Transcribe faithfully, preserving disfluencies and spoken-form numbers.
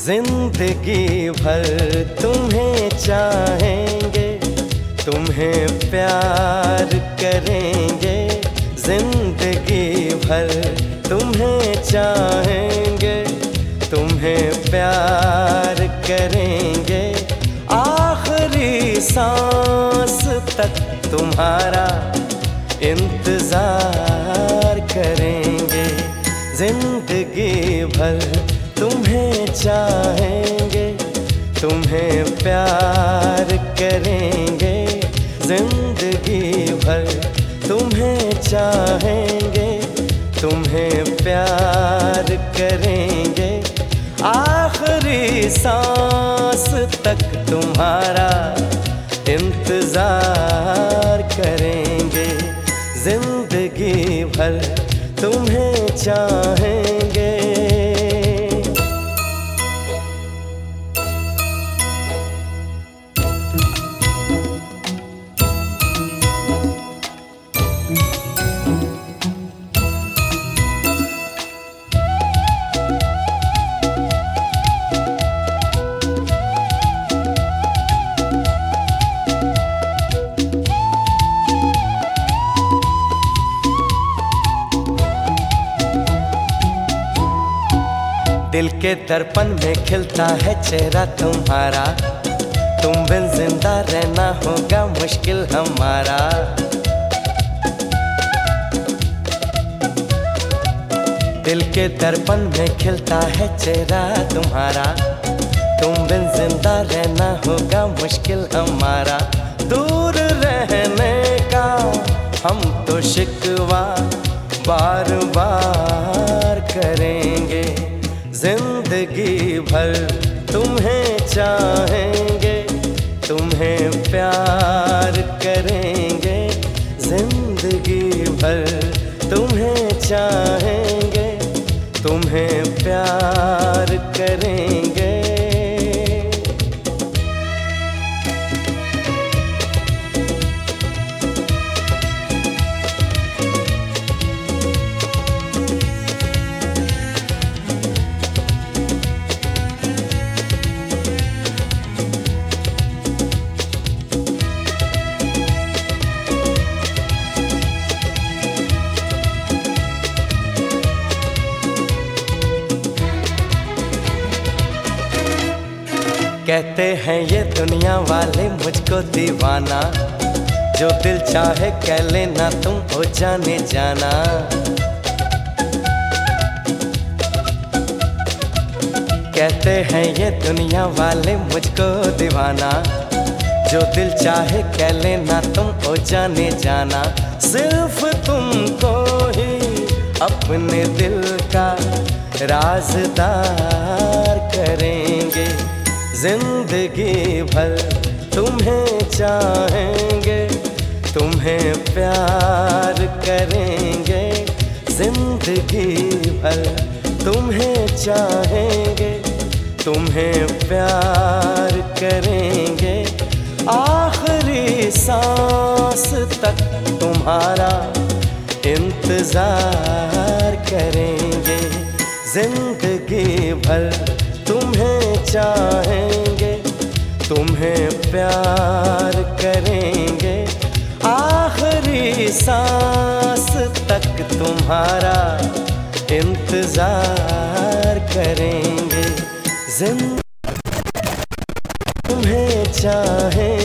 जिंदगी भर तुम्हें चाहेंगे, तुम्हें प्यार करेंगे। जिंदगी भर तुम्हें चाहेंगे, तुम्हें प्यार करेंगे। आखिरी सांस तक तुम्हारा इंतजार करेंगे। जिंदगी भर तुम्हें चाहेंगे, तुम्हें प्यार करेंगे। जिंदगी भर तुम्हें चाहेंगे, तुम्हें प्यार करेंगे। आखिरी सांस तक तुम्हारा इंतजार करेंगे। जिंदगी भर तुम्हें चाहेंगे। दिल के दर्पण में खिलता है चेहरा तुम्हारा, तुम बिन जिंदा रहना होगा मुश्किल हमारा। दिल के दर्पण में खिलता है चेहरा तुम्हारा, तुम बिन जिंदा रहना होगा मुश्किल हमारा। दूर रहने का हम तो शिकवा बार बार करेंगे। जिंदगी भर तुम्हें चाहेंगे, तुम्हें प्यार करेंगे। जिंदगी भर तुम्हें चाहेंगे, तुम्हें प्यार करेंगे। कहते हैं ये दुनिया वाले मुझको दीवाना, जो दिल चाहे कह लेना तुम हो जाने जाना। कहते हैं ये दुनिया वाले मुझको दीवाना, जो दिल चाहे कह लेना तुम हो जाने जाना। सिर्फ तुमको ही अपने दिल का राज़दार करेंगे। जिंदगी भर तुम्हें चाहेंगे, तुम्हें प्यार करेंगे। जिंदगी भर तुम्हें चाहेंगे, तुम्हें प्यार करेंगे। आखिरी सांस तक तुम्हारा इंतजार करेंगे। जिंदगी भर तुम्हें चाहेंगे, तुम्हें प्यार करेंगे। आखिरी सांस तक तुम्हारा इंतजार करेंगे। जिंदगी तुम्हें चाहेंगे।